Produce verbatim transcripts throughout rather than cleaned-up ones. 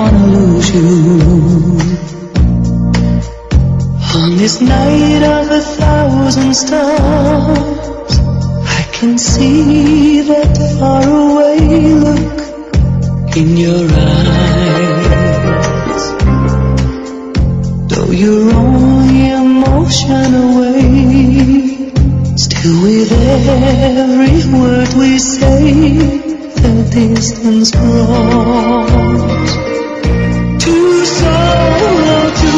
wanna lose you. On this night of a thousand stars, I can see that faraway look in your eyes. Though you're only a motion away, still with every word we say, the distance grows too slow to.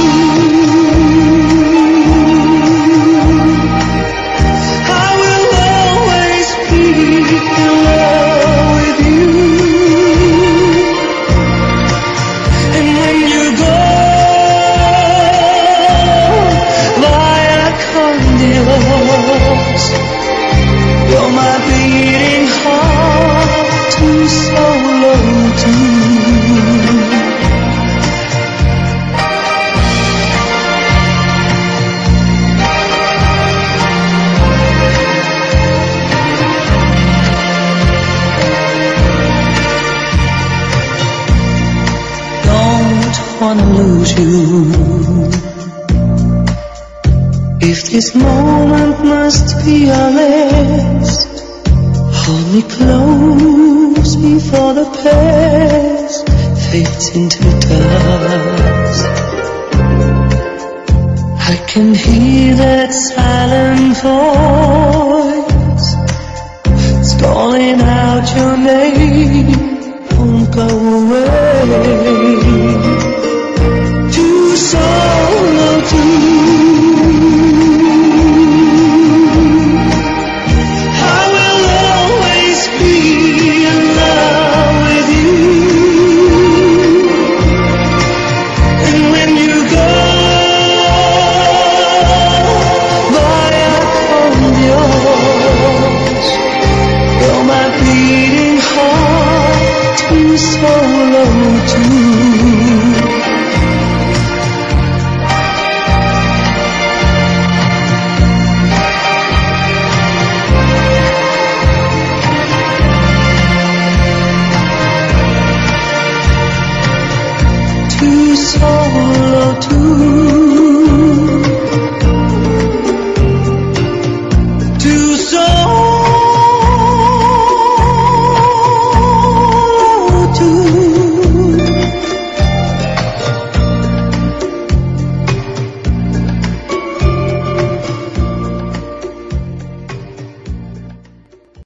I will always be in love with you, and when you go via Condios, you're my beating heart too solo to. Don't wanna lose you. If this moment must be our last, hold me close before the past fades into dust. I can hear that silent voice, it's calling out your name. Don't go away. Too solo to. Too solo to.